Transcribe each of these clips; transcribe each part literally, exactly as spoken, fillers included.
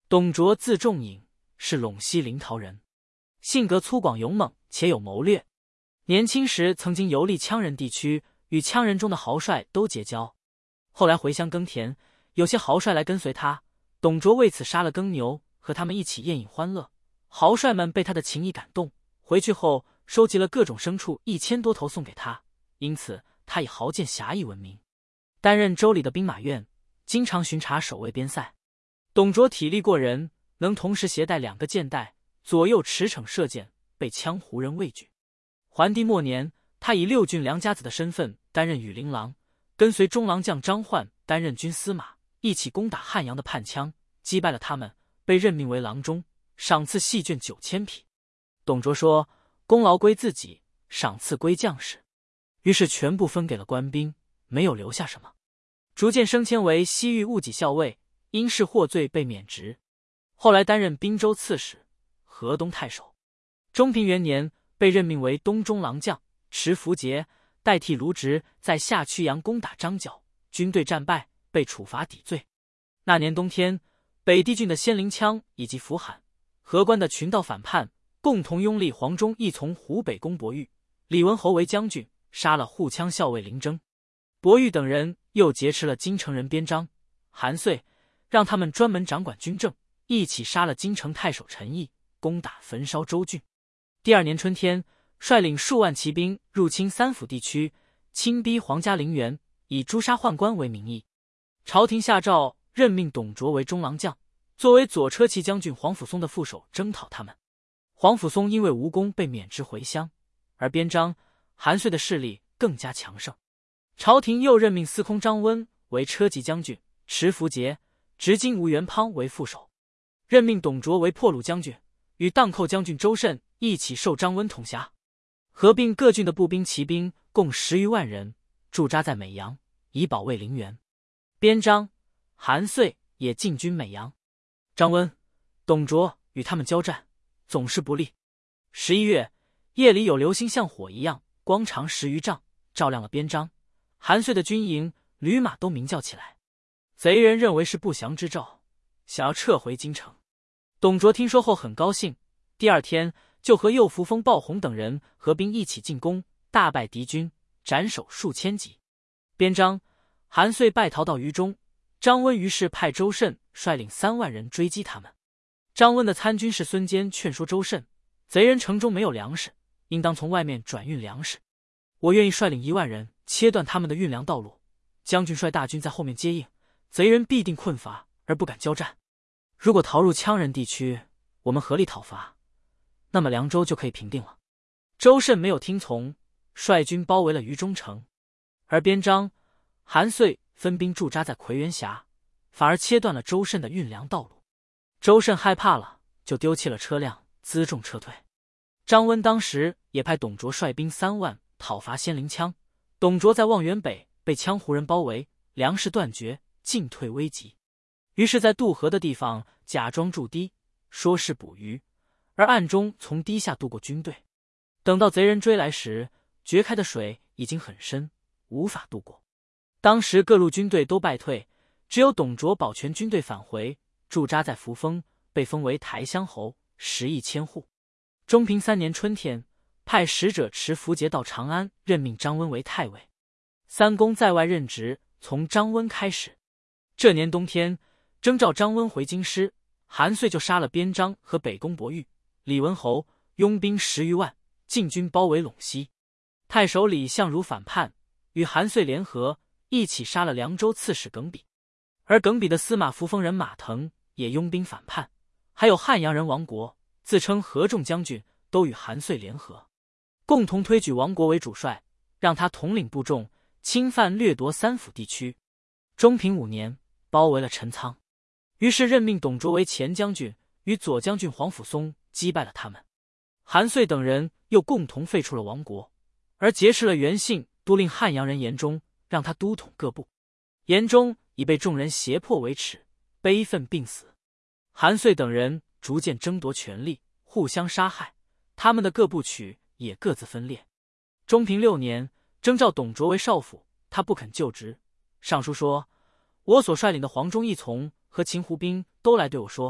董卓字仲颖，是陇西临洮人，性格粗犷勇猛，且有谋略。年轻时曾经游历羌人地区，与羌人中的豪帅都结交。后来回乡耕田，有些豪帅来跟随他，董卓为此杀了耕牛，和他们一起宴饮欢乐。豪帅们被他的情谊感动，回去后收集了各种牲畜一千多头送给他，因此他以豪健侠义闻名。担任州里的兵马院，经常巡查守卫边塞。董卓体力过人，能同时携带两个箭袋，左右驰骋射箭，被羌胡人畏惧。桓帝末年，他以六郡良家子的身份担任羽林郎，跟随中郎将张焕担任军司马，一起攻打汉阳的叛羌，击败了他们，被任命为郎中，赏赐细绢九千匹。董卓说：“功劳归自己，赏赐归将士。”于是全部分给了官兵，没有留下什么。逐渐升迁为西域务己校尉，因事获罪被免职。后来担任滨州刺史、河东太守。中平元年，被任命为东中郎将，持符节，代替卢植在下曲阳攻打张角，军队战败，被处罚抵罪。那年冬天，北地郡的仙灵羌以及扶罕、河关的群盗反叛，共同拥立黄忠义从湖北攻博玉，李文侯为将军，杀了护羌校尉林征。博玉等人又劫持了京城人边章、韩遂，让他们专门掌管军政，一起杀了京城太守陈毅，攻打焚烧州郡。第二年春天，率领数万骑兵入侵三府地区，亲逼皇家陵园，以诛杀宦官为名义。朝廷下诏任命董卓为中郎将，作为左车骑将军黄甫松的副手，征讨他们。黄甫松因为无功被免职回乡，而边章、韩遂的势力更加强盛。朝廷又任命司空张温为车骑将军，持符节，执金吾元滂为副手，任命董卓为破虏将军，与荡寇将军周慎一起受张温统辖。合并各郡的步兵、骑兵共十余万人，驻扎在美阳，以保卫陵园。边章、韩遂也进军美阳。张温、董卓与他们交战，总是不利。十一月，夜里有流星像火一样，光长十余丈，照亮了边章、韩遂的军营，驴马都鸣叫起来。贼人认为是不祥之兆，想要撤回京城。董卓听说后很高兴，第二天就和右扶风、鲍洪等人合兵一起进攻，大败敌军，斩首数千级。边章、韩遂败逃到渝中，张温于是派周慎率领三万人追击他们。张温的参军士孙坚劝说周慎，贼人城中没有粮食，应当从外面转运粮食。我愿意率领一万人切断他们的运粮道路，将军率大军在后面接应，贼人必定困乏而不敢交战。如果逃入羌人地区，我们合力讨伐，那么凉州就可以平定了。周慎没有听从，率军包围了渝中城，而边章、韩遂分兵驻扎在夔源峡，反而切断了周慎的运粮道路。周慎害怕了，就丢弃了车辆，辎重撤退。张温当时也派董卓率兵三万讨伐仙灵羌，董卓在望园北被羌胡人包围，粮食断绝，进退危急。于是在渡河的地方假装筑堤，说是捕鱼，而暗中从堤下渡过军队。等到贼人追来时，决开的水已经很深，无法渡过。当时各路军队都败退，只有董卓保全军队返回，驻扎在扶风，被封为台乡侯，食邑千户。中平三年春天，派使者持符节到长安，任命张温为太尉。三公在外任职，从张温开始。这年冬天，征召张温回京师，韩遂就杀了边章和北宫博玉、李文侯，拥兵十余万，进军包围陇西。太守李相如反叛，与韩遂联合，一起杀了凉州刺史耿比。而耿比的司马扶风人马腾也拥兵反叛，还有汉阳人王国，自称合众将军，都与韩遂联合，共同推举王国为主帅，让他统领部众，侵犯掠夺三府地区。中平五年，包围了陈仓，于是任命董卓为前将军，与左将军黄甫松击败了他们。韩遂等人又共同废除了王国，而劫持了袁信，都令汉阳人严忠，让他都统各部。严忠已被众人胁迫为耻，悲愤病死。韩遂等人逐渐争夺权力，互相杀害，他们的各部曲也各自分裂。中平六年，征召董卓为少府，他不肯就职。上书说：我所率领的黄忠义从和秦胡兵都来对我说，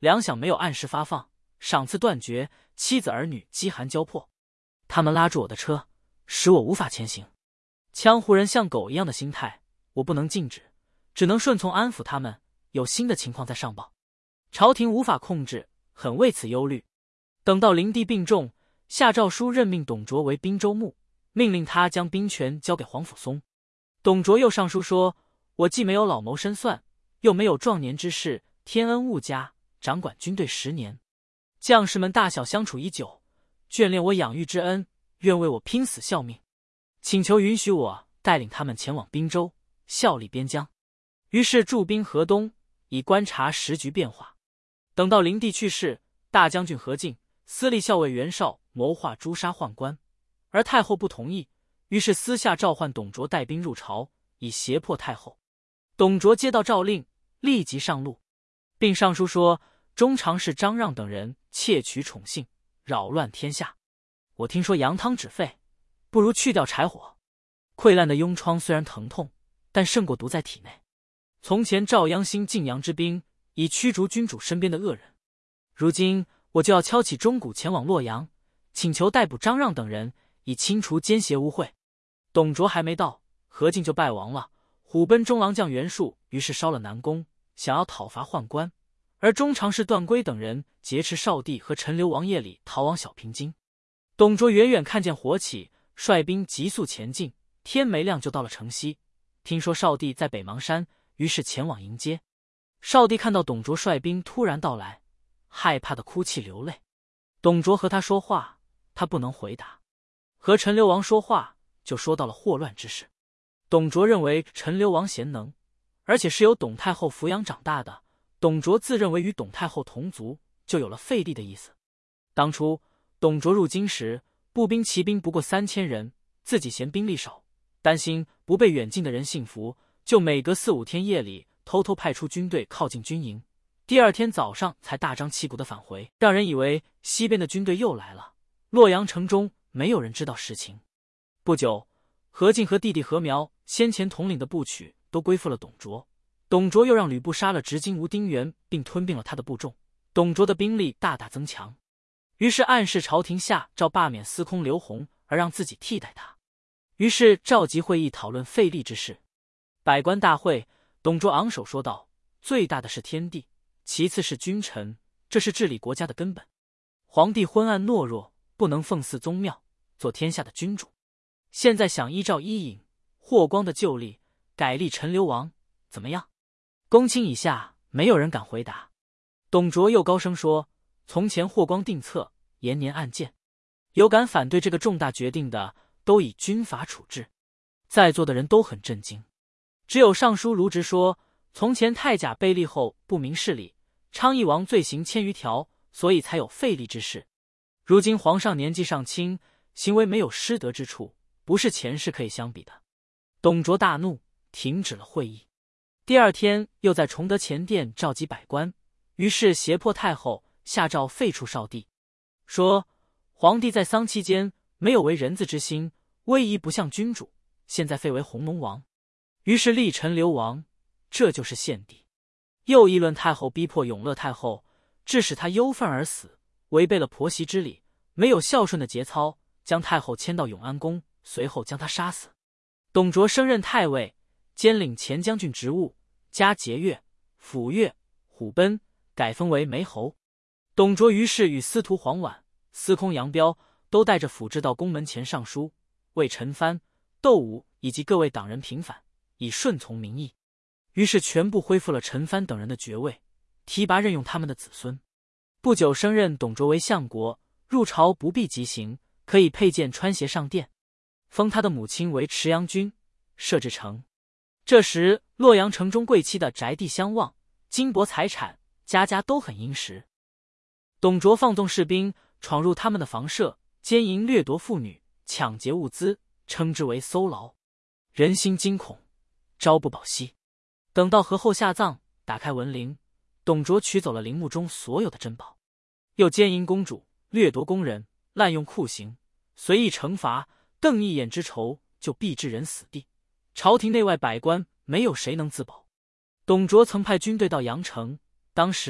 粮饷没有按时发放，赏赐断绝，妻子儿女饥寒交迫。他们拉住我的车，使我无法前行。羌胡人像狗一样的心态，我不能禁止，只能顺从安抚他们，有新的情况再上报。朝廷无法控制，很为此忧虑。等到灵帝病重，下诏书任命董卓为兵州牧，命令他将兵权交给黄甫松。董卓又上书说，我既没有老谋深算，又没有壮年之士，天恩物加，掌管军队十年，将士们大小相处已久，眷恋我养育之恩，愿为我拼死效命，请求允许我带领他们前往滨州，效力边疆。于是驻兵河东，以观察时局变化。等到灵帝去世，大将军何进、司隶校尉袁绍谋划诛杀宦官，而太后不同意，于是私下召唤董卓带兵入朝，以胁迫太后。董卓接到诏令，立即上路，并上书说中常侍张让等人窃取宠幸，扰乱天下。我听说羊汤止沸，不如去掉柴火。溃烂的痈疮虽然疼痛，但胜过毒在体内。从前赵鞅兴晋阳之兵，以驱逐君主身边的恶人，如今我就要敲起钟鼓前往洛阳，请求逮捕张让等人，以清除奸邪污秽。董卓还没到，何进就败亡了。虎贲中郎将袁术于是烧了南宫，想要讨伐宦官，而中常侍段珪等人劫持少帝和陈留王夜里逃往小平津。董卓远远看见火起，率兵急速前进，天没亮就到了城西。听说少帝在北邙山，于是前往迎接。少帝看到董卓率兵突然到来，害怕的哭泣流泪。董卓和他说话，他不能回答；和陈留王说话，就说到了祸乱之事。董卓认为陈留王贤能，而且是由董太后抚养长大的。董卓自认为与董太后同族，就有了废立的意思。当初董卓入京时，步兵骑兵不过三千人，自己嫌兵力少，担心不被远近的人信服，就每隔四五天夜里偷偷派出军队靠近军营，第二天早上才大张旗鼓地返回，让人以为西边的军队又来了。洛阳城中没有人知道实情。不久，何进和弟弟何苗先前统领的部曲都归附了董卓。董卓又让吕布杀了执金吾丁原，并吞并了他的部众，董卓的兵力大大增强。于是暗示朝廷下诏罢免司空刘弘，而让自己替代他。于是召集会议讨论废立之事。百官大会，董卓昂首说道：最大的是天地，其次是君臣，这是治理国家的根本。皇帝昏暗懦弱，不能奉祀宗庙，做天下的君主。现在想依照伊尹、霍光的旧例，改立陈留王，怎么样？公卿以下没有人敢回答。董卓又高声说：从前霍光定策，延年按键，有敢反对这个重大决定的，都以军法处置。在座的人都很震惊，只有尚书卢植说：从前太甲被立后不明事理，昌邑王罪行千余条，所以才有废立之事。如今皇上年纪尚轻，行为没有失德之处，不是前世可以相比的。董卓大怒，停止了会议。第二天又在崇德前殿召集百官，于是胁迫太后下诏废黜少帝，说皇帝在丧期间没有为人子之心，威仪不像君主，现在废为弘农王，于是立陈留王，这就是献帝。又议论太后逼迫永乐太后，致使她忧愤而死，违背了婆媳之礼，没有孝顺的节操，将太后迁到永安宫，随后将她杀死。董卓升任太尉，兼领前将军职务，加节钺、抚越、虎贲，改封为梅侯。董卓于是与司徒黄琬、司空杨彪都带着府志到宫门前上书，为陈蕃、窦武以及各位党人平反，以顺从民意。于是全部恢复了陈蕃等人的爵位，提拔任用他们的子孙。不久升任董卓为相国，入朝不必急行，可以佩剑穿鞋上殿，封他的母亲为池阳君，设置城。这时洛阳城中贵戚的宅地相望，金帛财产家家都很殷实。董卓放纵士兵闯入他们的房舍，奸淫掠夺妇女，抢劫物资，称之为搜牢，人心惊恐，朝不保夕。等到何后下葬，打开文陵，董卓取走了陵墓中所有的珍宝，又奸淫公主，掠夺宫人，滥用酷刑，随意惩罚，瞪一眼之仇就必致人死地。朝廷内外百官没有谁能自保。董卓曾派军队到阳城，当时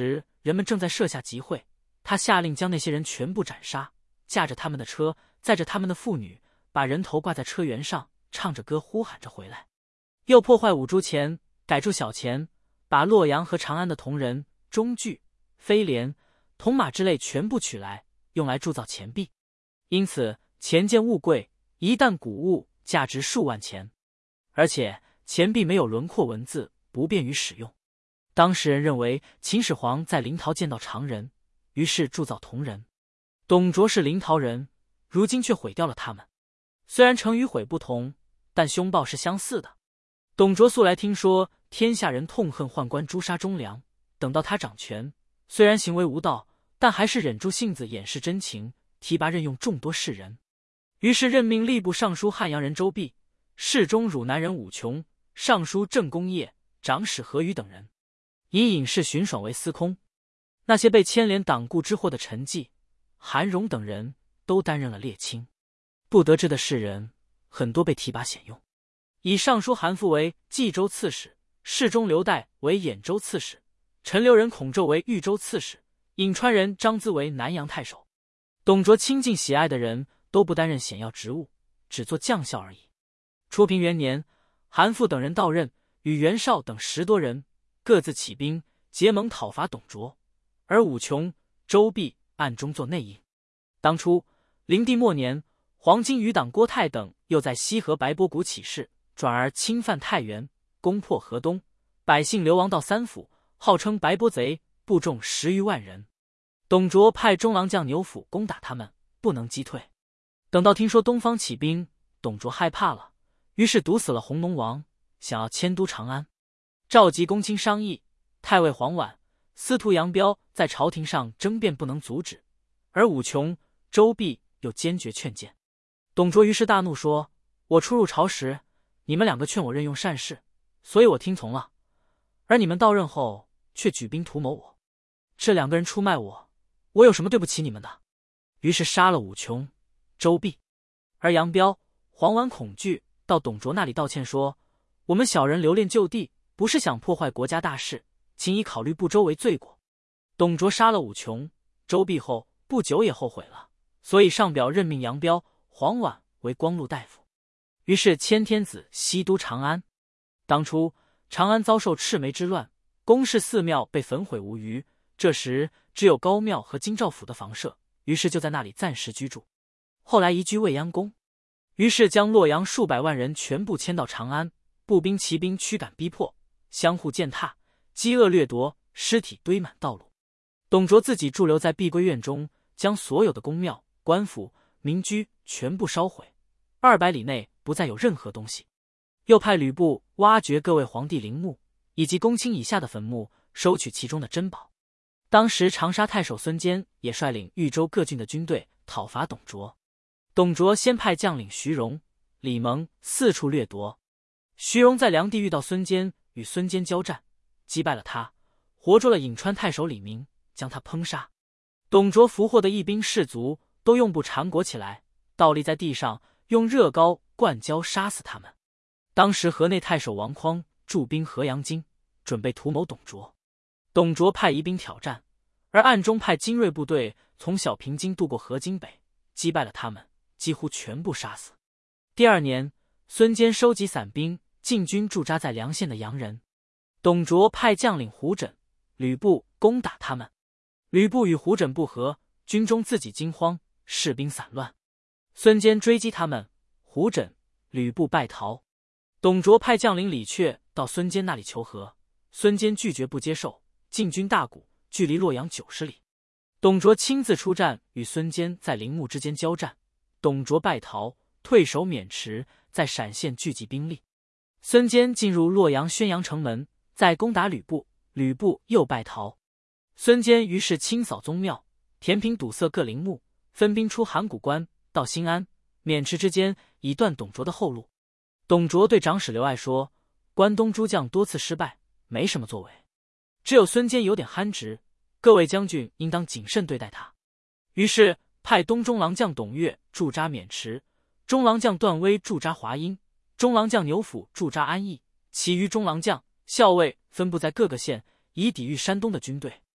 人们正在设下集会，他下令将那些人全部斩杀，驾着他们的车，载着他们的妇女，把人头挂在车辕上，唱着歌呼喊着回来。又破坏五铢钱，改铸小钱，把洛阳和长安的铜人、钟具、飞廉、铜马之类全部取来，用来铸造钱币。因此钱贱物贵，一担古物价值数万钱，而且钱币没有轮廓文字，不便于使用。当时人认为秦始皇在临洮见到常人，于是铸造铜人。董卓是临洮人，如今却毁掉了他们。虽然成与毁不同，但凶暴是相似的。董卓素来听说天下人痛恨宦官诛杀忠良，等到他掌权，虽然行为无道，但还是忍住性子掩饰真情，提拔任用众多士人。于是任命吏部尚书汉阳人周弼、侍中汝南人武琼、尚书郑公业、长史何宇等人，以隐士荀爽为司空。那些被牵连党锢之祸的陈济、韩荣等人都担任了列卿。不得志的士人很多被提拔显用，以尚书韩馥为冀州刺史，侍中刘岱为兖州刺史，陈留人孔宙为豫州刺史，颍川人张咨为南阳太守。董卓亲近喜爱的人都不担任显要职务，只做将校而已。初平元年，韩馥等人到任，与袁绍等十多人各自起兵结盟讨伐董卓，而武琼、周弼暗中做内应。当初灵帝末年，黄巾余党郭泰等又在西河白波谷起事，转而侵犯太原，攻破河东，百姓流亡到三府，号称白波贼，部众十余万人。董卓派中郎将牛辅攻打他们，不能击退。等到听说东方起兵，董卓害怕了，于是毒死了弘农王，想要迁都长安。召集公卿商议，太尉黄琬、司徒杨彪在朝廷上争辩不能阻止，而武琼、周弼又坚决劝谏。董卓于是大怒说：我初入朝时，你们两个劝我任用善士，所以我听从了，而你们到任后却举兵图谋我，这两个人出卖我，我有什么对不起你们的？于是杀了武琼、周弼。而杨彪、黄琬恐惧，到董卓那里道歉说：我们小人留恋就地，不是想破坏国家大事，请以考虑不周为罪过。董卓杀了武琼、周弼后不久也后悔了，所以上表任命杨彪、黄琬为光禄大夫，于是迁天子西都长安。当初长安遭受赤眉之乱，宫室寺庙被焚毁无余，这时只有高庙和京兆府的房舍，于是就在那里暂时居住。后来移居未央宫，于是将洛阳数百万人全部迁到长安，步兵骑兵驱赶逼迫，相互践踏，饥饿掠夺，尸体堆满道路。董卓自己驻留在碧桂院中，将所有的宫庙、官府、民居全部烧毁，二百里内不再有任何东西。又派吕布挖掘各位皇帝陵墓以及公卿以下的坟墓，收取其中的珍宝。当时长沙太守孙坚也率领豫州各郡的军队讨伐董卓。董卓先派将领徐荣、李蒙四处掠夺。徐荣在梁地遇到孙坚，与孙坚交战，击败了他，活捉了颍川太守李明，将他烹杀。董卓俘获的义兵士卒都用布缠裹起来，倒立在地上，用热膏灌胶杀死他们。当时河内太守王匡驻兵河阳津，准备图谋董卓。董卓派疑兵挑战，而暗中派精锐部队从小平津渡过河津北，击败了他们，几乎全部杀死。第二年，孙坚收集散兵，进军驻扎在梁县的洋人。董卓派将领胡轸、吕布攻打他们。吕布与胡轸不和，军中自己惊慌，士兵散乱。孙坚追击他们，胡轸、吕布败逃。董卓派将领李榷到孙坚那里求和，孙坚拒绝不接受，进军大谷，距离洛阳九十里。董卓亲自出战，与孙坚在陵墓之间交战，董卓败逃，退守渑池，在陕县聚集兵力。孙坚进入洛阳宣阳城门，再攻打吕布，吕布又败逃。孙坚于是清扫宗庙，填平堵塞各陵墓，分兵出函谷关，到新安、渑池之间，以断董卓的后路。董卓对长史刘爱说：关东诸将多次失败，没什么作为，只有孙坚有点憨直，各位将军应当谨慎对待他。于是派东中郎将董越驻扎渑池，中郎将段威驻扎华阴，中郎将牛辅驻扎安邑，其余中郎将、校尉分布在各个县，以抵御山东的军队。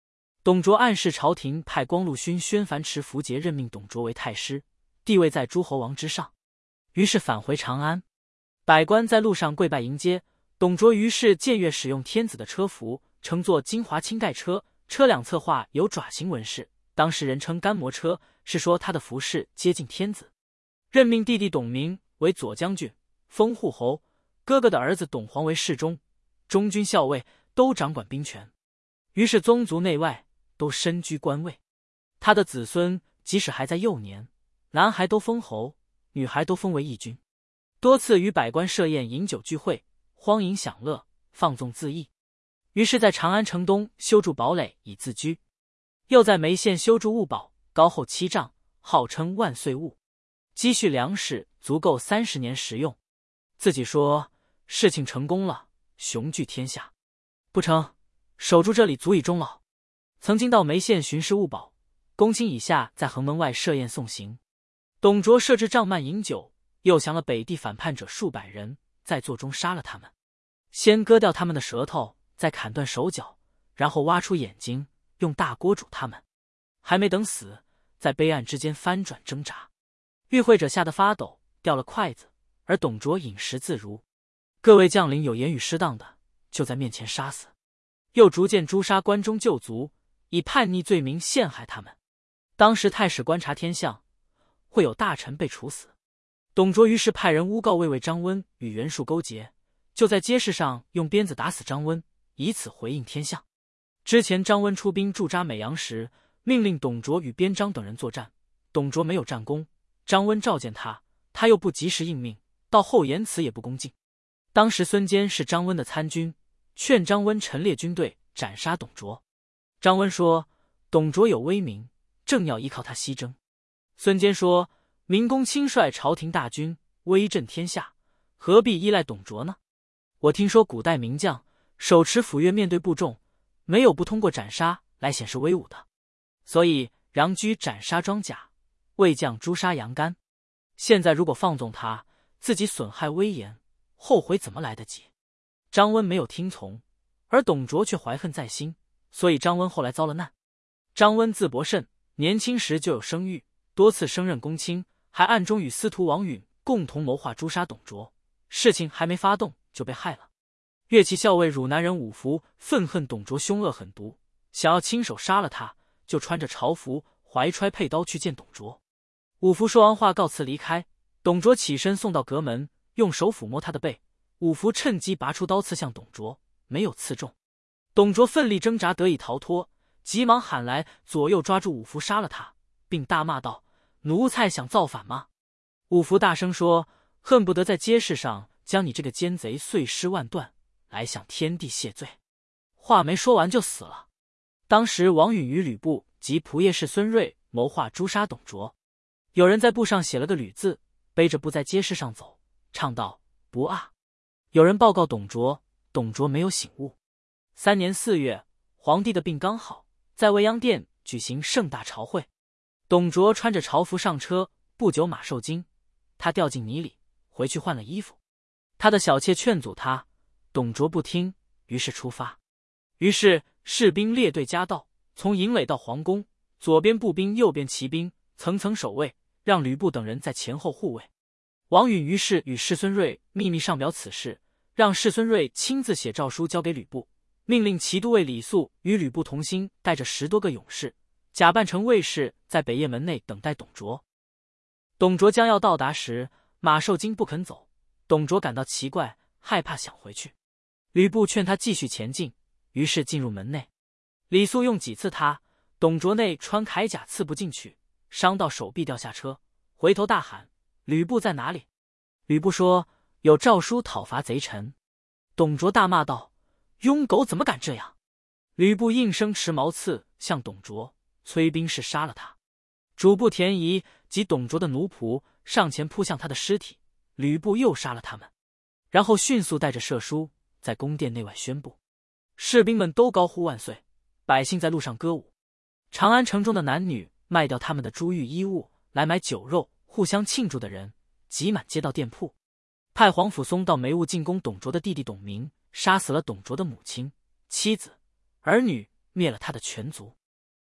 董卓暗示朝廷派光禄勋宣樊迟符节任命董卓为太师，地位在诸侯王之上。于是返回长安，百官在路上跪拜迎接。董卓于是僭越使用天子的车服，乘坐金华青盖车，车两侧画有爪形纹饰，当时人称干摩车，是说他的服饰接近天子。任命弟弟董明为左将军，封护侯，哥哥的儿子董黄为侍中，中军校尉都掌管兵权。于是宗族内外都身居官位。他的子孙即使还在幼年，男孩都封侯，女孩都封为义军，多次与百官设宴饮酒聚会，荒淫享乐，放纵恣意。于是在长安城东修筑堡垒以自居，又在眉县修筑物堡，高厚七丈，号称万岁坞，积蓄粮食足够三十年食用。自己说事情成功了，雄踞天下；不成，守住这里足以终老。曾经到眉县巡视物堡，公卿以下在横门外设宴送行。董卓设置帐幔饮酒，诱降了北地反叛者数百人，在座中杀了他们，先割掉他们的舌头，再砍断手脚，然后挖出眼睛，用大锅煮他们。还没等死，在杯案之间翻转挣扎，与会者吓得发抖，掉了筷子，而董卓饮食自如。各位将领有言语失当的，就在面前杀死，又逐渐诛杀关中旧族，以叛逆罪名陷害他们。当时太史观察天象，会有大臣被处死。董卓于是派人诬告魏尉张温与袁术勾结，就在街市上用鞭子打死张温，以此回应天象。之前张温出兵驻扎美阳时，命令董卓与边张等人作战，董卓没有战功，张温召见他，他又不及时应命，到后言辞也不恭敬。当时孙坚是张温的参军，劝张温陈列军队斩杀董卓。张温说董卓有威名，正要依靠他西征。孙坚说明公亲率朝廷大军，威震天下，何必依赖董卓呢？我听说古代名将手持斧钺面对部众，没有不通过斩杀来显示威武的。所以穰苴斩杀庄甲，魏将诛杀杨干。现在如果放纵他，自己损害威严，后悔怎么来得及？张温没有听从，而董卓却怀恨在心，所以张温后来遭了难。张温字伯慎，年轻时就有声誉，多次升任公卿，还暗中与司徒王允共同谋划诛杀董卓。事情还没发动就被害了。乐骑校尉汝南人武福愤恨董卓凶恶狠毒，想要亲手杀了他，就穿着朝服，怀揣佩刀去见董卓。武福说完话告辞离开，董卓起身送到阁门，用手抚摸他的背，武福趁机拔出刀刺向董卓，没有刺中。董卓奋力挣扎得以逃脱，急忙喊来左右抓住武福杀了他，并大骂道：奴才想造反吗？武福大声说：恨不得在街市上将你这个奸贼碎尸万段，来向天地谢罪。话没说完就死了。当时王允与吕布及仆射士孙瑞谋划诛杀董卓，有人在布上写了个吕字，背着布在街市上走，唱道：不啊！有人报告董卓，董卓没有醒悟。三年四月，皇帝的病刚好，在未央殿举行盛大朝会。董卓穿着朝服上车，不久马受惊，他掉进泥里，回去换了衣服。他的小妾劝阻他，董卓不听，于是出发。于是士兵列队夹道，从营垒到皇宫，左边步兵，右边骑兵，层层守卫，让吕布等人在前后护卫。王允于是与士孙瑞秘密上表此事，让士孙瑞亲自写诏书交给吕布，命令骑都尉李肃与吕布同心，带着十多个勇士，假扮成卫士，在北邺门内等待董卓。董卓将要到达时，马受惊不肯走，董卓感到奇怪，害怕想回去。吕布劝他继续前进，于是进入门内。李肃用戟刺他，董卓内穿铠甲刺不进去，伤到手臂掉下车，回头大喊：吕布在哪里？吕布说：有诏书讨伐贼臣。董卓大骂道：庸狗怎么敢这样？吕布应声持矛刺向董卓，催兵士杀了他。主簿田仪及董卓的奴仆上前扑向他的尸体，吕布又杀了他们，然后迅速带着射书在宫殿内外宣布。士兵们都高呼万岁，百姓在路上歌舞。长安城中的男女卖掉他们的珠玉衣物来买酒肉，互相庆祝的人挤满街道店铺。派皇甫嵩到梅坞进攻董卓的弟弟董明，杀死了董卓的母亲、妻子、儿女，灭了他的全族。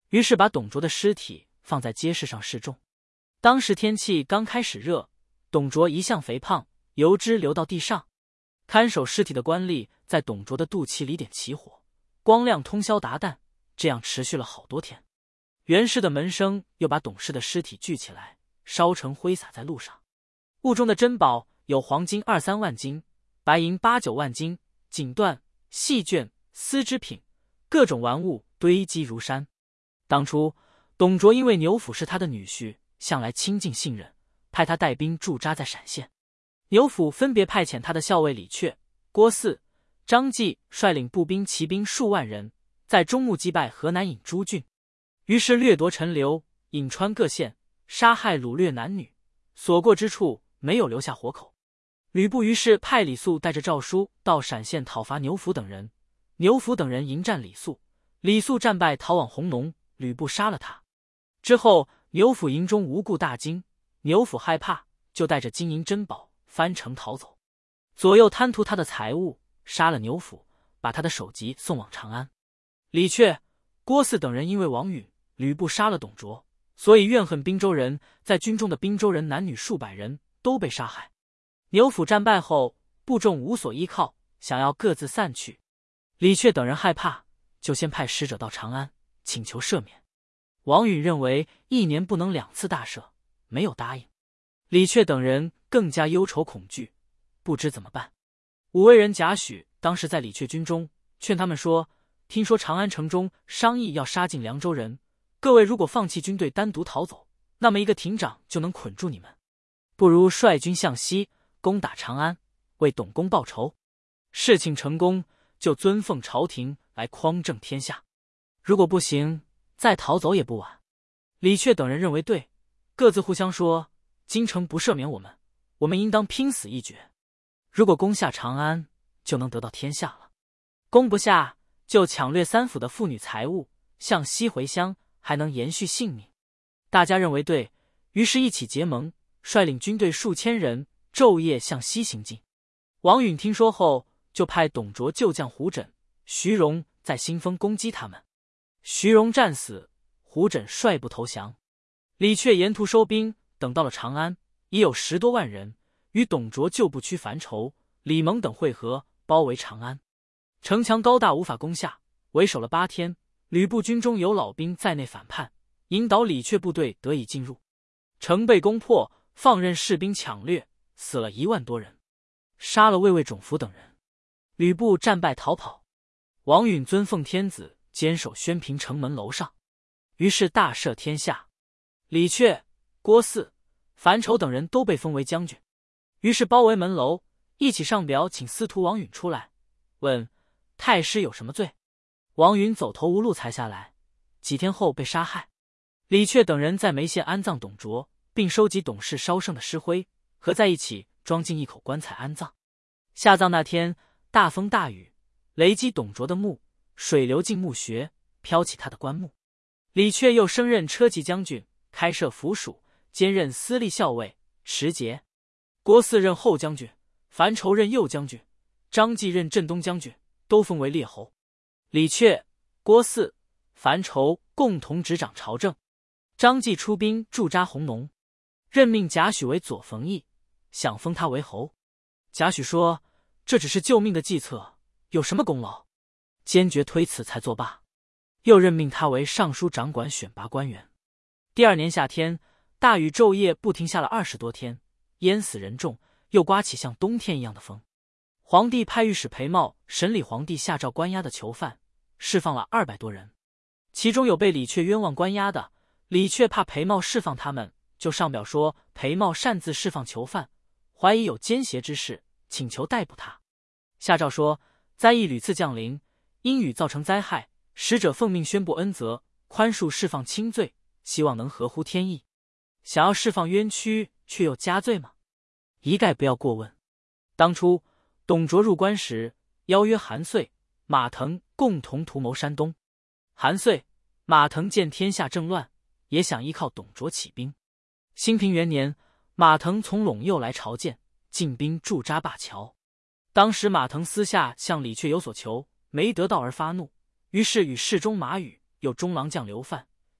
于是把董卓的尸体放在街市上示众。当时天气刚开始热，董卓一向肥胖，油脂流到地上。看守尸体的官吏在董卓的肚脐里点起火，光亮通宵达旦，这样持续了好多天。袁氏的门生又把董氏的尸体聚起来，烧成灰撒在路上。屋中的珍宝有黄金二三万斤，白银八九万斤，锦缎、细绢、丝织品，各种玩物堆积如山。当初董卓因为牛辅是他的女婿，向来亲近信任，派他带兵驻扎在陕县。牛辅分别派遣他的校尉李确、郭汜、张继率领步兵骑兵数万人，在中牟击败河南尹朱俊，于是掠夺陈留、颍川各县，杀害掳掠男女，所过之处没有留下活口。吕布于是派李肃带着诏书到陕县讨伐牛辅等人，牛辅等人迎战李肃，李肃战败逃往弘农，吕布杀了他。之后牛辅营中无故大惊，牛辅害怕，就带着金银珍宝翻城逃走。左右贪图他的财物，杀了牛辅，把他的首级送往长安。李确、郭汜等人因为王允、吕布杀了董卓，所以怨恨滨州人，在军中的滨州人男女数百人都被杀害。牛辅战败后，部众无所依靠，想要各自散去。李确等人害怕，就先派使者到长安，请求赦免。王允认为一年不能两次大赦，没有答应。李确等人更加忧愁恐惧，不知怎么办。武威人贾诩当时在李确军中，劝他们说：听说长安城中商议要杀尽凉州人，各位如果放弃军队单独逃走，那么一个亭长就能捆住你们，不如率军向西攻打长安，为董公报仇。事情成功，就尊奉朝廷来匡正天下；如果不行，再逃走也不晚。李确等人认为对，各自互相说：京城不赦免我们，我们应当拼死一决。如果攻下长安，就能得到天下了；攻不下，就抢掠三府的妇女财物，向西回乡，还能延续性命。大家认为对，于是一起结盟，率领军队数千人，昼夜向西行进。王允听说后，就派董卓旧将胡轸、徐荣在新丰攻击他们。徐荣战死，胡轸率部投降。李确沿途收兵，等到了长安，已有十多万人，与董卓旧部区樊稠、李蒙等会合，包围长安。城墙高大，无法攻下，为守了八天。吕布军中有老兵在内反叛，引导李确部队得以进入。城被攻破，放任士兵抢掠，死了一万多人，杀了卫尉种福等人。吕布战败逃跑。王允尊奉天子，坚守宣平城门楼上，于是大赦天下。李确、郭汜、樊稠等人都被封为将军，于是包围门楼，一起上表请司徒王允出来，问太师有什么罪。王允走投无路才下来，几天后被杀害。李确等人在眉县安葬董卓，并收集董氏烧剩的尸灰，合在一起装进一口棺材安葬。下葬那天，大风大雨，雷击董卓的墓，水流进墓穴，飘起他的棺木。李确又升任车骑将军，开设府署，兼任司隶校尉、持节。郭汜任后将军，樊稠任右将军，张继任镇东将军，都封为列侯。李确、郭汜、樊稠共同执掌朝政。张继出兵驻扎弘农，任命贾诩为左冯翊，想封他为侯。贾诩说：这只是救命的计策，有什么功劳？坚决推辞才作罢。又任命他为尚书掌管选拔官员。第二年夏天，大雨昼夜不停下了二十多天，淹死人众，又刮起像冬天一样的风。皇帝派御史裴茂审理皇帝下诏关押的囚犯，释放了二百多人，其中有被李确冤枉关押的。李确怕裴茂释放他们，就上表说裴茂擅自释放囚犯，怀疑有奸邪之事，请求逮捕他。下诏说：灾异屡次降临，因雨造成灾害，使者奉命宣布恩泽，宽恕释放轻罪，希望能合乎天意。想要释放冤屈，却又加罪吗？一概不要过问。当初董卓入关时，邀约韩遂、马腾共同图谋山东。韩遂、马腾见天下正乱，也想依靠董卓起兵。兴平元年，马腾从陇右来朝见，进兵驻扎灞桥。当时马腾私下向李确有所求，没得到而发怒，于是与侍中马宇、有中郎将刘范、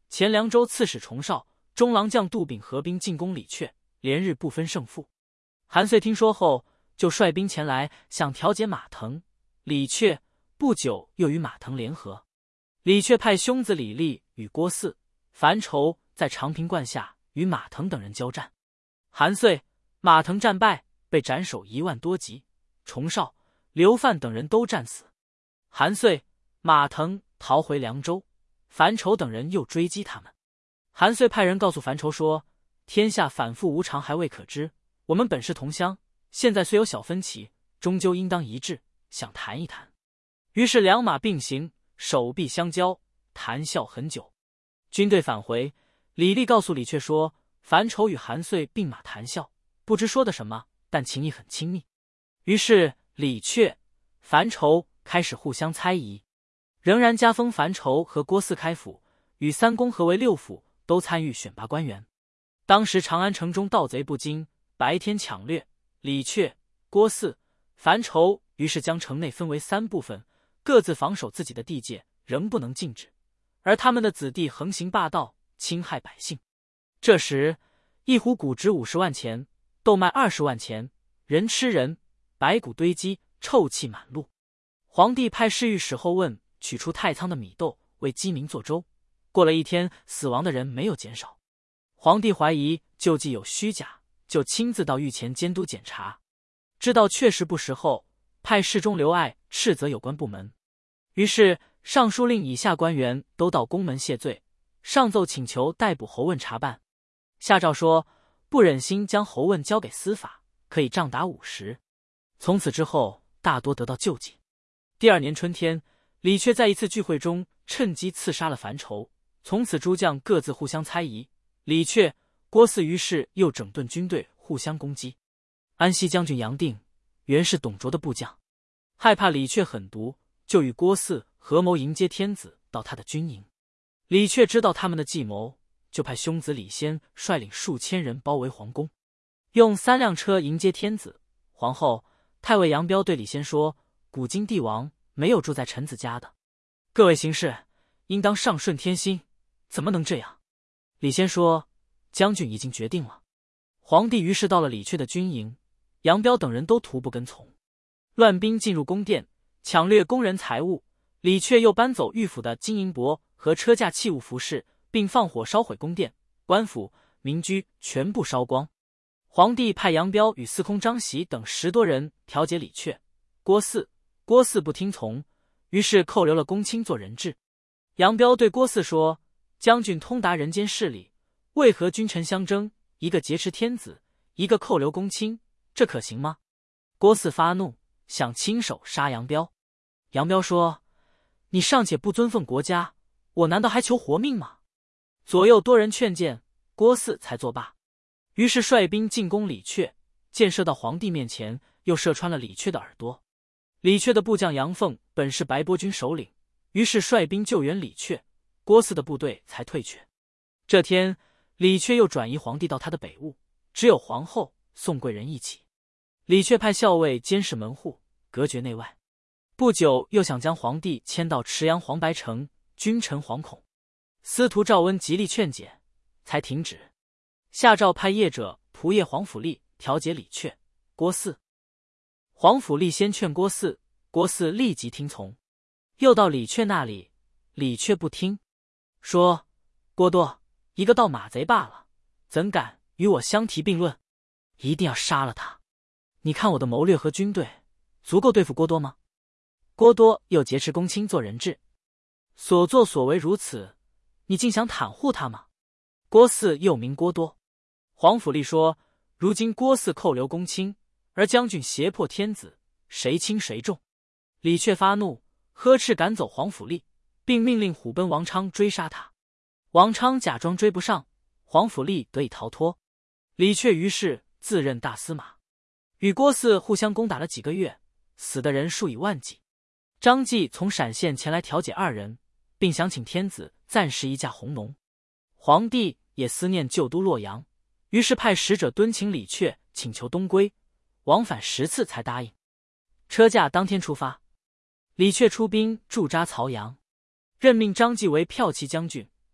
前凉州刺史崇绍、中郎将杜秉合兵进攻李确，连日不分胜负。韩遂听说后，就率兵前来，想调解马腾、李确。不久又与马腾联合。李确派兄子李立与郭汜、樊稠在长平灌下与马腾等人交战。韩遂、马腾战败，被斩首一万多级，崇绍、刘范等人都战死。韩遂、马腾逃回凉州，樊稠等人又追击他们。韩遂派人告诉樊稠说：天下反复无常，还未可知，我们本是同乡，现在虽有小分歧，终究应当一致，想谈一谈。于是两马并行，手臂相交，谈笑很久。军队返回，李立告诉李确说，樊稠与韩遂并马谈笑，不知说的什么，但情谊很亲密。于是李确、樊稠开始互相猜疑，仍然加封樊稠和郭汜开府，与三公合为六府，都参与选拔官员。当时长安城中盗贼不惊，白天抢掠，李确、郭汜、樊稠于是将城内分为三部分，各自防守自己的地界，仍不能禁止，而他们的子弟横行霸道，侵害百姓。这时一斛谷值五十万钱，豆麦二十万钱，人吃人，白骨堆积，臭气满路。皇帝派侍御史后问，取出太仓的米豆，为饥民做粥。过了一天，死亡的人没有减少。皇帝怀疑救济有虚假，就亲自到御前监督检查，知道确实不实后，派侍中刘爱斥责有关部门。于是尚书令以下官员都到宫门谢罪，上奏请求逮捕侯问查办。下诏说不忍心将侯问交给司法，可以杖打五十。从此之后，大多得到救济。第二年春天，李确在一次聚会中趁机刺杀了樊稠，从此诸将各自互相猜疑。李确、郭汜于是又整顿军队，互相攻击。安西将军杨定原是董卓的部将，害怕李确狠毒，就与郭汜合谋迎接天子到他的军营。李确知道他们的计谋，就派兄子李先率领数千人包围皇宫，用三辆车迎接天子、皇后。太尉杨彪对李先说，古今帝王没有住在臣子家的，各位行事应当上顺天心，怎么能这样？李先说，将军已经决定了。皇帝于是到了李确的军营，杨彪等人都徒步跟从。乱兵进入宫殿，抢掠宫人财物。李确又搬走御府的金银帛和车驾器物服饰，并放火烧毁宫殿、官府、民居，全部烧光。皇帝派杨彪与司空张喜等十多人调解李确、郭汜，郭汜不听从，于是扣留了公卿做人质。杨彪对郭汜说，将军通达人间事理，为何君臣相争，一个劫持天子，一个扣留公卿，这可行吗？郭汜发怒，想亲手杀杨彪。杨彪说，你尚且不尊奉国家，我难道还求活命吗？左右多人劝谏，郭汜才作罢。于是率兵进攻李确，箭射到皇帝面前，又射穿了李确的耳朵。李确的部将杨凤本是白波军首领，于是率兵救援李确，郭汜的部队才退却。这天，李确又转移皇帝到他的北坞，只有皇后、宋贵人一起。李确派校尉监视门户，隔绝内外。不久又想将皇帝迁到池阳黄白城，君臣惶恐。司徒赵温极力劝解，才停止。下诏派业者仆射黄甫立调解李确、郭汜。黄甫立先劝郭汜，郭汜立即听从。又到李确那里，李确不听，说郭多一个盗马贼罢了，怎敢与我相提并论？一定要杀了他。你看我的谋略和军队足够对付郭多吗？郭多又劫持公卿做人质，所作所为如此，你竟想袒护他吗？郭汜又名郭多。黄甫立说，如今郭汜扣留公卿，而将军胁迫天子，谁轻谁重？李确发怒，呵斥赶走黄甫立，并命令虎贲王昌追杀他。王昌假装追不上，黄甫立得以逃脱。李确于是自任大司马，与郭汜互相攻打了几个月，死的人数以万计。张继从陕县前来调解二人，并想请天子暂时一驾红龙。皇帝也思念旧都洛阳，于是派使者敦请李确，请求东归，往返十次才答应。车驾当天出发，李确出兵驻扎曹阳，任命张继为骠骑将军，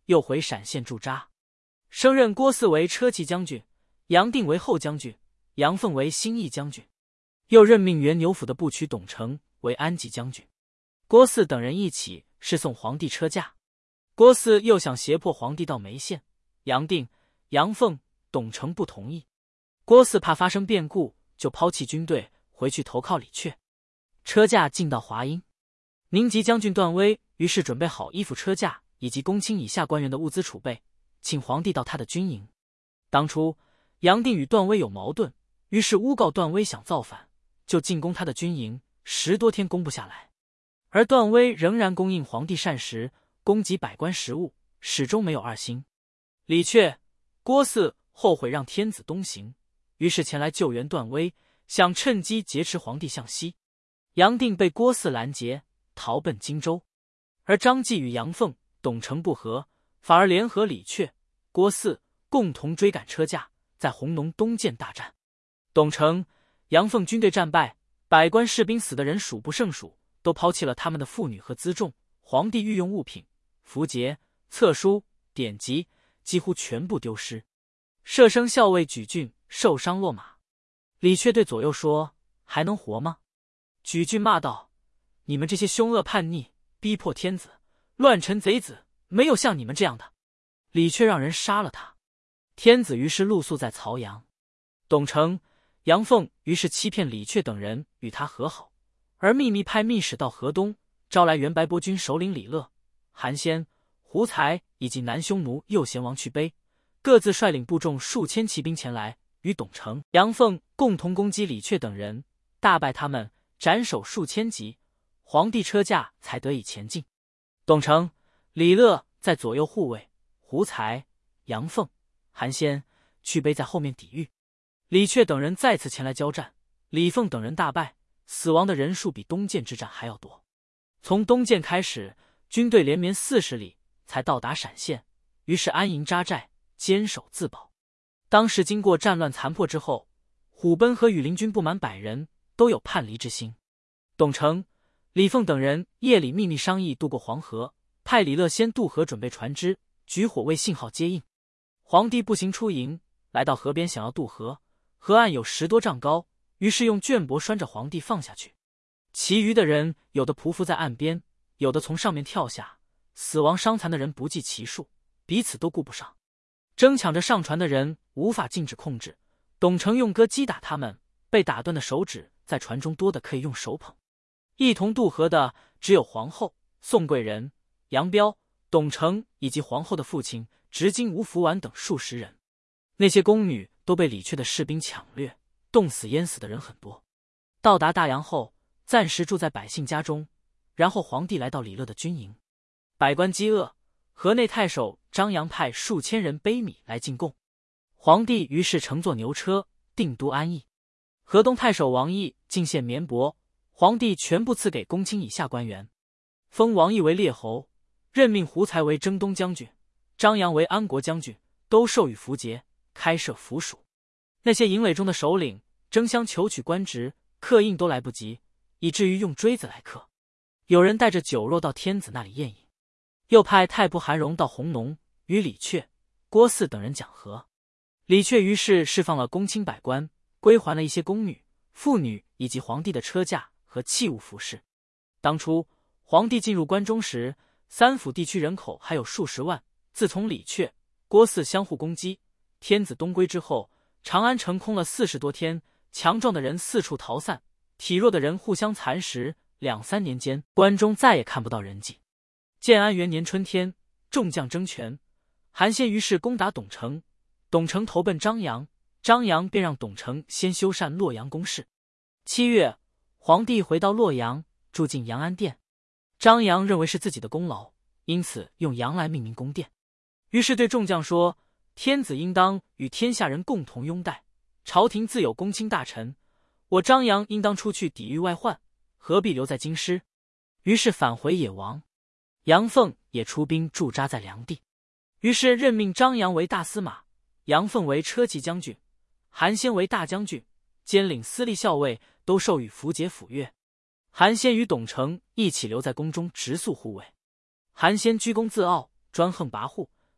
又回陕县驻扎，升任郭汜为车骑将军，杨定为后将军，杨凤为新义将军，又任命原牛府的部曲董承为安吉将军。郭汜等人一起侍送皇帝车驾。郭汜又想胁迫皇帝到眉县，杨定、杨凤、董承不同意。郭汜怕发生变故，就抛弃军队回去投靠李傕。车驾进到华阴，宁吉将军段威于是准备好衣服、车驾以及公卿以下官员的物资储备，请皇帝到他的军营。当初杨定与段威有矛盾，于是诬告段威想造反，就进攻他的军营，十多天攻不下来。而段威仍然供应皇帝膳食，供给百官食物，始终没有二心。李傕、郭汜后悔让天子东行，于是前来救援段威，想趁机劫持皇帝向西。杨定被郭汜拦截，逃奔荆州。而张继与杨凤、董承不和，反而联合李傕、郭汜共同追赶车驾，在弘农东涧大战。董承、杨凤军队战败，百官士兵死的人数不胜数，都抛弃了他们的妇女和辎重，皇帝御用物品、符节、册书、典籍几乎全部丢失。舍生校尉举俊受伤落马。李傕对左右说：“还能活吗？”举俊骂道：“你们这些凶恶叛逆、逼迫天子、乱臣贼子，没有像你们这样的。”李傕让人杀了他。天子于是露宿在曹阳。董承、杨凤于是欺骗李傕等人与他和好，而秘密派密使到河东，招来原白波军首领李乐、韩先、胡才以及南匈奴右贤王去卑，各自率领部众数千骑兵前来，与董承、杨凤共同攻击李傕等人，大败他们，斩首数千级，皇帝车驾才得以前进。董承、李乐在左右护卫，胡才、杨凤、韩先、去卑在后面抵御。李傕等人再次前来交战，李凤等人大败，死亡的人数比东涧之战还要多。从东涧开始，军队连绵四十里才到达陕县，于是安营扎寨，坚守自保。当时经过战乱残破之后，虎贲和羽林军不满百人，都有叛离之心。董承、李凤等人夜里秘密商议渡过黄河，派李乐先渡河准备船只，举火为信号接应。皇帝步行出营，来到河边想要渡河，河岸有十多丈高，于是用绢帛拴着皇帝放下去。其余的人有的匍匐在岸边，有的从上面跳下，死亡伤残的人不计其数，彼此都顾不上。争抢着上船的人无法禁止控制，董承用戈击打他们，被打断的手指在船中多的可以用手捧。一同渡河的只有皇后、宋贵人、杨彪、董承以及皇后的父亲执金吴福完等数十人。那些宫女都被李傕的士兵抢掠，冻死淹死的人很多。到达大阳后，暂时住在百姓家中，然后皇帝来到李乐的军营。百官饥饿，河内太守张扬派数千人背米来进贡。皇帝于是乘坐牛车定都安邑。河东太守王毅进献绵帛，皇帝全部赐给公卿以下官员，封王毅为列侯，任命胡才为征东将军，张扬为安国将军，都授予符节，开设府署。那些营垒中的首领争相求取官职，刻印都来不及，以至于用锥子来刻。有人带着酒肉到天子那里宴饮，又派太仆韩荣到弘农与李傕、郭汜等人讲和。李傕于是释放了公卿百官，归还了一些宫女、妇女以及皇帝的车驾和器物服饰。当初皇帝进入关中时，三府地区人口还有数十万。自从李傕、郭汜相互攻击，天子东归之后，长安城空了四十多天，强壮的人四处逃散，体弱的人互相蚕食。两三年间，关中再也看不到人迹。建安元年春天，众将争权，韩先于是攻打董承，董承投奔张扬，张扬便让董承先修缮洛阳宫室。七月，皇帝回到洛阳，住进阳安殿。张扬认为是自己的功劳，因此用阳来命名宫殿。于是对众将说：“天子应当与天下人共同拥戴，朝廷自有公卿大臣，我张扬应当出去抵御外患，何必留在京师？”于是返回野王。杨凤也出兵驻扎在梁地，于是任命张扬为大司马，杨凤为车骑将军，韩先为大将军，兼领司隶校尉，都授予符节府钺。韩先与董承一起留在宫中直宿护卫。韩先居功自傲，专横跋扈，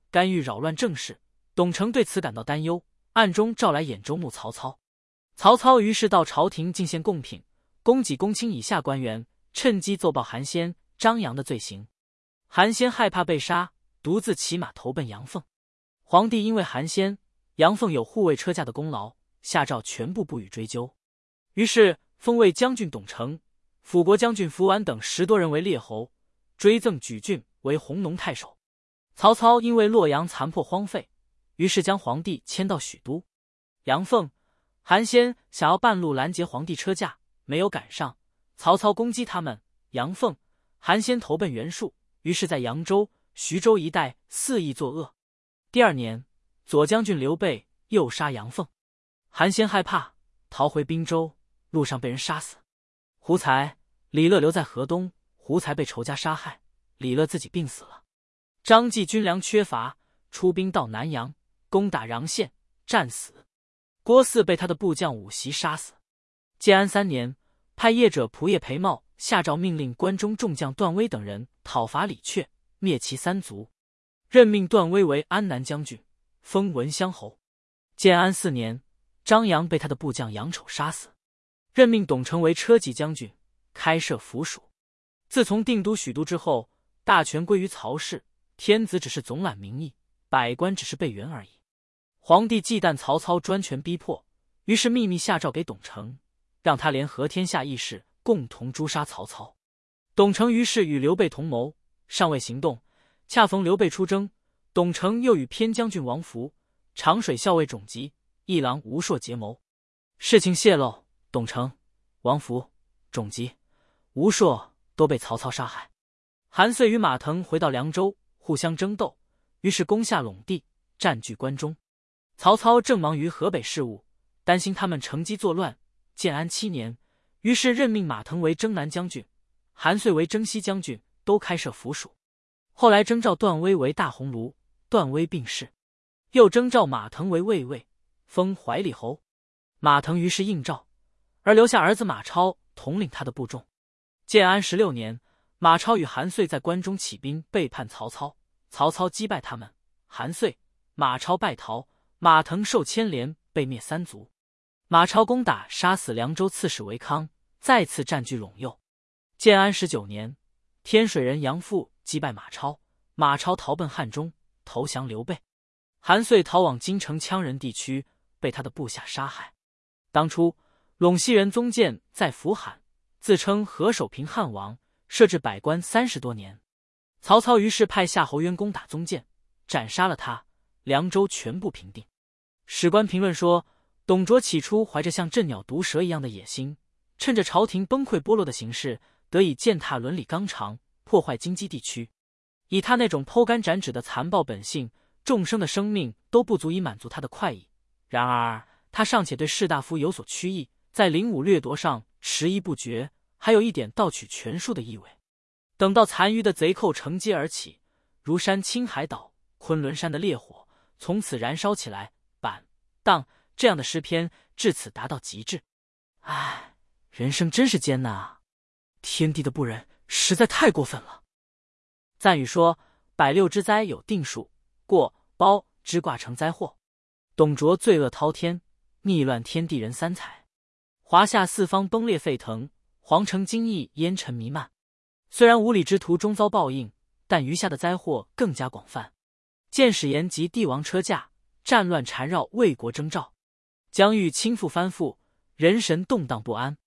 干预扰乱政事。董承对此感到担忧，暗中召来兖州牧曹操。曹操于是到朝廷进献贡品，供给公卿以下官员，趁机奏报韩先、张扬的罪行。韩先害怕被杀，独自骑马投奔杨凤。皇帝因为韩先、杨凤有护卫车驾的功劳，下诏全部不予追究。于是封卫将军董承、辅国将军符完等十多人为列侯，追赠莒郡为弘农太守。曹操因为洛阳残破荒废，于是将皇帝迁到许都。杨凤、韩先想要半路拦截皇帝车驾，没有赶上，曹操攻击他们。杨凤、韩先投奔袁术，于是在扬州、徐州一带肆意作恶。第二年，左将军刘备诱杀杨凤，韩先害怕，逃回滨州，路上被人杀死。胡才、李乐留在河东，胡才被仇家杀害，李乐自己病死了。张继军粮缺乏，出兵到南阳，攻打穰县，战死。郭汜被他的部将武袭杀死。建安三年，派业者仆射裴茂下诏命令关中众将段威等人讨伐李傕，灭其三族，任命段威为安南将军，封文乡侯。建安四年，张扬被他的部将杨丑杀死，任命董承为车骑将军，开设府署。自从定都许都之后，大权归于曹氏，天子只是总揽民意，百官只是备员而已。皇帝忌惮曹操专权逼迫，于是秘密下诏给董承，让他联合天下义士共同诛杀曹操。董承于是与刘备同谋，尚未行动，恰逢刘备出征，董承又与偏将军王福、长水校尉种吉、一郎吴硕结谋。事情泄露，董承、王福、种吉、吴硕都被曹操杀害。韩遂与马腾回到凉州，互相争斗，于是攻下陇地，占据关中。曹操正忙于河北事务，担心他们乘机作乱。建安七年，于是任命马腾为征南将军，韩遂为征西将军，都开设府署。后来征召段威为大鸿胪，段威病逝，又征召马腾为卫尉，封怀里侯。马腾于是应召，而留下儿子马超统领他的部众。建安十六年，马超与韩遂在关中起兵，背叛曹操，曹操击败他们，韩遂、马超败逃，马腾受牵连，被灭三族。马超攻打杀死凉州刺史韦康，再次占据陇右。建安十九年，天水人杨阜击败马超，马超逃奔汉中，投降刘备。韩遂逃往京城羌人地区，被他的部下杀害。当初陇西人宗建在扶罕，自称何守平汉王，设置百官三十多年。曹操于是派夏侯渊攻打宗建，斩杀了他，凉州全部平定。史官评论说，董卓起初怀着像阵鸟毒蛇一样的野心，趁着朝廷崩溃剥落的形势，得以践踏伦理纲常，破坏京畿地区。以他那种剖肝斩指的残暴本性，众生的生命都不足以满足他的快意。然而他尚且对士大夫有所曲意，在领武掠夺上迟疑不决，还有一点盗取权术的意味。等到残余的贼寇乘机而起，如山青海岛、昆仑山的烈火，从此燃烧起来，板、荡这样的诗篇至此达到极致。唉，人生真是艰难啊！天地的不仁实在太过分了。赞语说，百六之灾有定数，过包之卦成灾祸。董卓罪恶滔天，逆乱天地人三才，华夏四方崩裂沸腾，皇城京邑烟尘弥漫。虽然无礼之徒终遭报应，但余下的灾祸更加广泛。见使言及帝王车驾，战乱缠绕，为国征兆，疆域倾覆翻覆，人神动荡不安。